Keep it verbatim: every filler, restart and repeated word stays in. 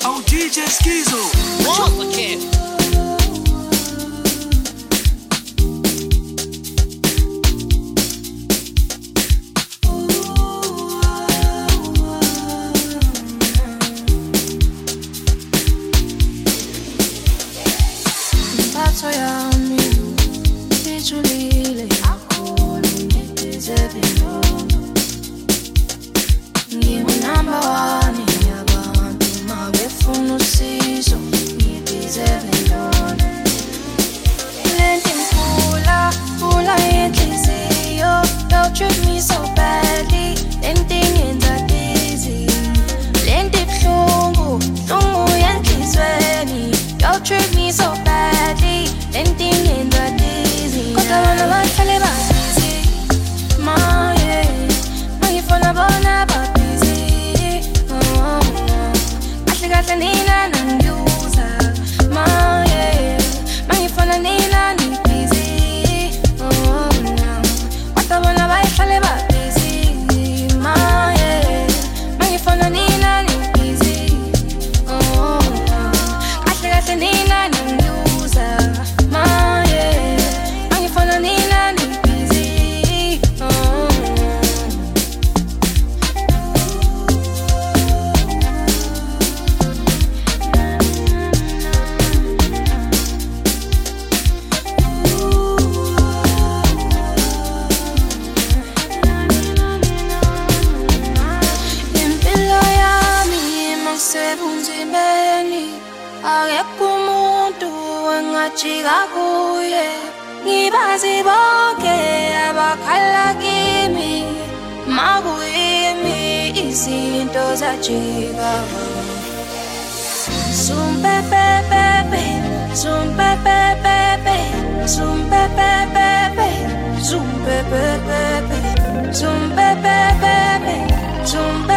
Oh, D J Skizo. Wrong again. Impatho yami ijulile kakhulu ngidizebe noma ngiwu-number one yabantu mabefuna usizo ngidizebe noma lento imfula fula yenhliziyo don't treat me so badly lento ingenza dizzy lento ibuhlungu buhlungu yenhlizweni don't treat me so badly ending in the dizzy kodwa bona bahlale babhizi maye mangifuna bona babhizi kahle kahle nina nangiuza maye mangifuna nina nibhizi kodwa bona bahlale babhizi maye mangifuna nina nibhizi kahle kahle nina nangiuza maye mangifuna nina nibhizi impilo yami masebunzimeni akekho umuntu engajika kuye ngibazi bonke abakhala kimi makuyimi izinto zajika Zumbebebebe, zumbebebebe, zumbebebebe, zumbebebebe, zumbebebebe, zumbebebebe